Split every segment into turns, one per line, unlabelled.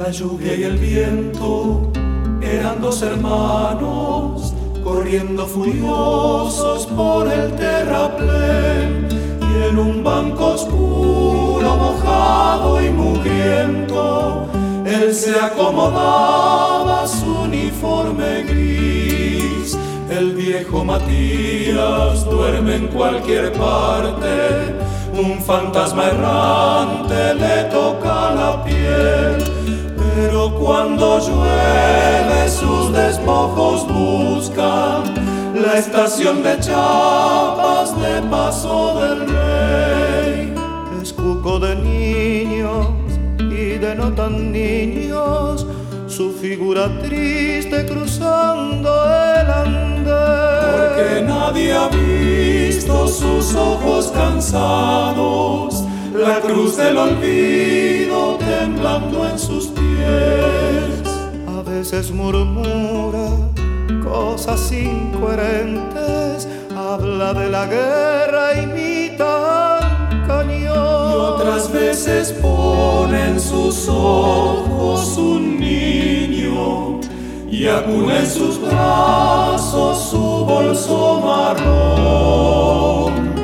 La lluvia y el viento eran dos hermanos corriendo furiosos por el terraplén, y en un banco oscuro, mojado y mugriento, él se acomodaba su uniforme gris. El viejo Matías duerme en cualquier parte, un fantasma errante le toca la piel. Pero cuando llueve sus despojos buscan la estación de Chiapas de Paso del Rey.
Es cuco de niños y de no tan niños, su figura triste cruzando el andén.
Porque nadie ha visto sus ojos cansados, la cruz del olvido temblando en sus pies.
A veces murmura cosas incoherentes, habla de la guerra, imita al cañón.
Y otras veces pone en sus ojos un niño y acuna en sus brazos su bolso marrón.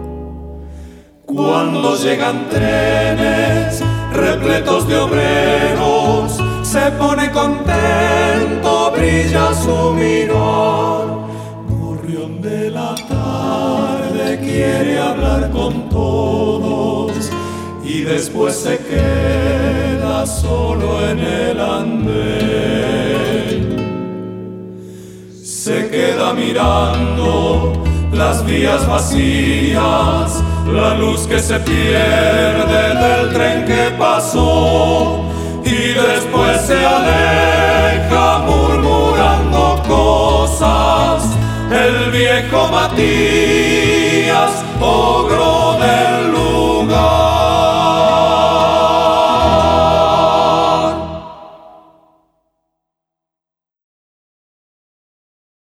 Cuando llegan trenes repletos de obreros, se pone contento, brilla su mirar. Gorrión de la tarde quiere hablar con todos y después se queda solo en el andén. Se queda mirando las vías vacías, la luz que se pierde del tren que pasó, y después se aleja murmurando cosas el viejo Matías, ogro